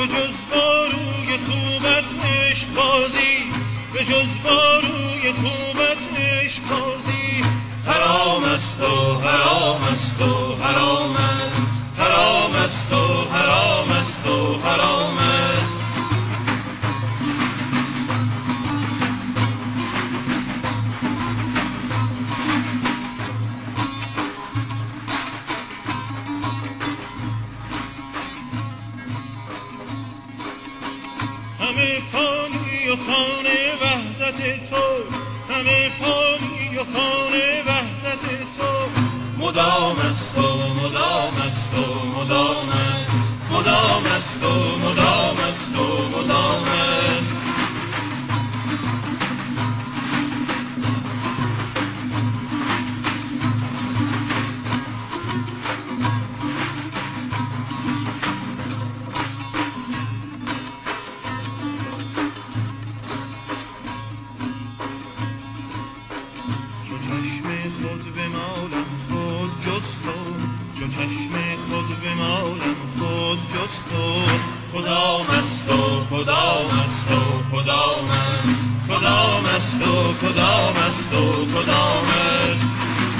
جز باروی خوبت عشق بازی، به جز باروی خوبت عشق بازی. حرام است و حرام است و حرام است، حرام است و حرام است و حرام است. همه فانی و خانه وحدت تو، همه فانی و خانه وحدت تو. مدام است و مدام است و مدام است، مدام است و مدام است و مدام است. چو چشم خود بمالم خود جز تو، چو چشم خود بمالم خود جز تو. کدام است و کدام است و کدام است، کدام است و کدام است و کدام است.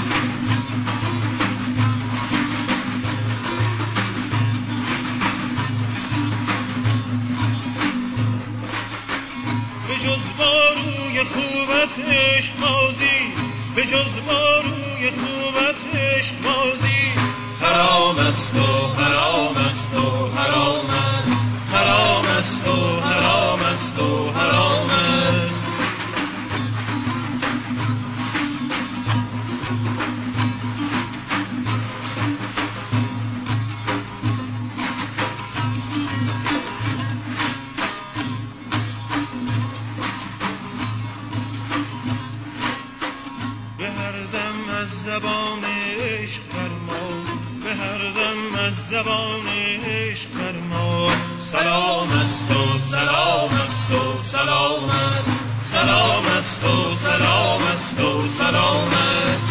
به جز باروی خوبت عشق بازی، به جز باروی خوبت عشق بازی. حرام است و حرام است و حرام است، حرام است و حرام است و حرام است. به هر دم از زبان عشق فرما، به هر دم از زبان عشق فرما. سلام است و سلام است و سلام است، سلام است و سلام است و سلام است.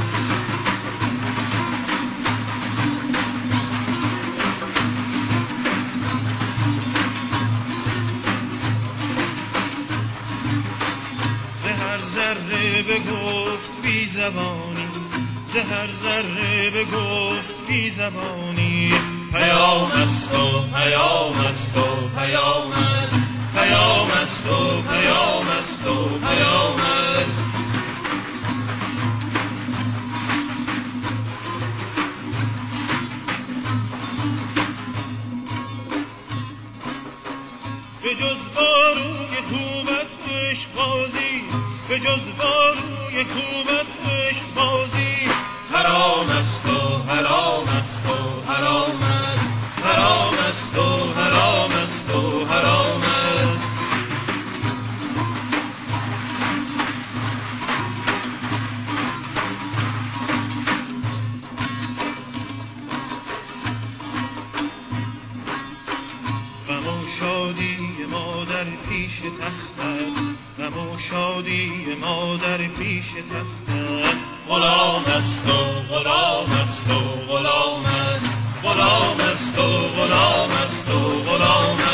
ز هر ذره بگفت بی زبانی، ز هر ذره بگفت بی زبانی. پیام است و پیام است و پیام است، پیام است و پیام است و پیام است. به جز باروی خوبت عشق بازی، به جز باروی خوبت عشق بازی. حرام است و حرام است و حرام است، حرام است و حرام است و حرام است. غم و شادی ما در پیش تختت، غم و شادی ما در پیش تختت. غلام است و غلام است و غلام است، غلام است و غلام است و غلام